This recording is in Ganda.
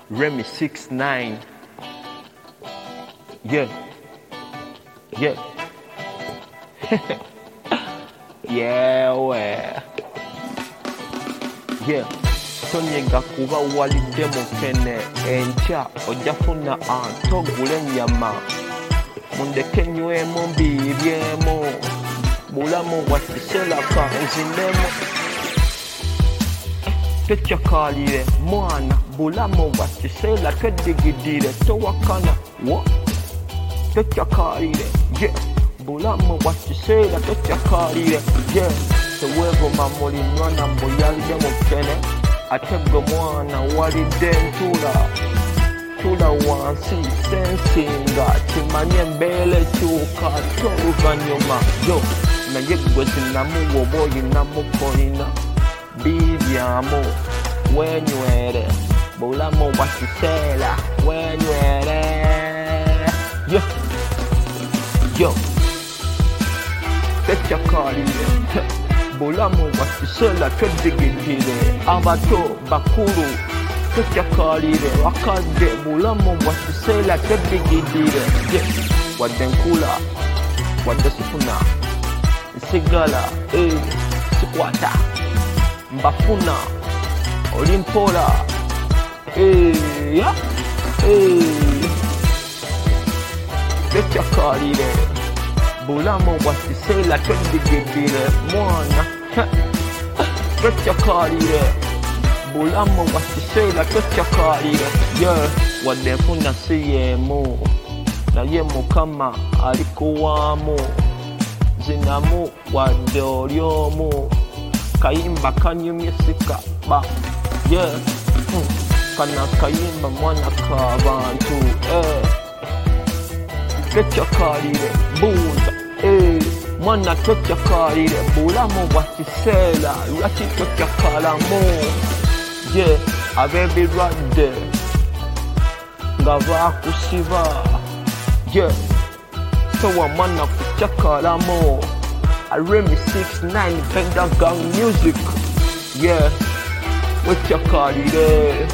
Remy 69. Yeah. Yeah. Yeah, well. Yeah. Tonyega kuba walidde mukene enkya ojja funa antogule ennyama mundeke nywemu mbiibyemu bulamu bwa kiseera kanzinemu tekyakalire mwana bulamu bwa kiseera twedigidire towakana wo tekyakalire ye bulamu bwa kiseera tekyakalire ye teweevuma mulinywa na mbuyalidde mukene ate gwe mwana walidde ntula tula wansi sensinga kimanye embeera ekyuka ate oluvannyuma yo naye gwe sinamuwa oba oyinamukolina biibyamu wenywere bulamu bwa kiseera wenywere yo yo tekyakalire bulamu bwa kiseera twedigidire abato bakulu tekyakalire bakadde bulamu bwa kiseera twedigidire ye wadde nkula wadde sifuna nsigala sikwata mbafuna oli mpola tekyakalire bulamu bwa kiseera twedigidire mwana tekyakalire bulamu bwa kiseera tekyakalire ye wadde nfuna si yeemu naye mukama alikuwaamu zinamu wadde oli omu kayimba kanyumye sikaba ye kana kayimba mwana k'abantu tekyakalire buuza mwana tekyakalire bulamu bwa kiseera lwaki tekyakalamu ye ab'ebirwadde nga baakusiba ye sowa mwana kukyakalamu Remy 69 Pentagon Music ye wekyakalire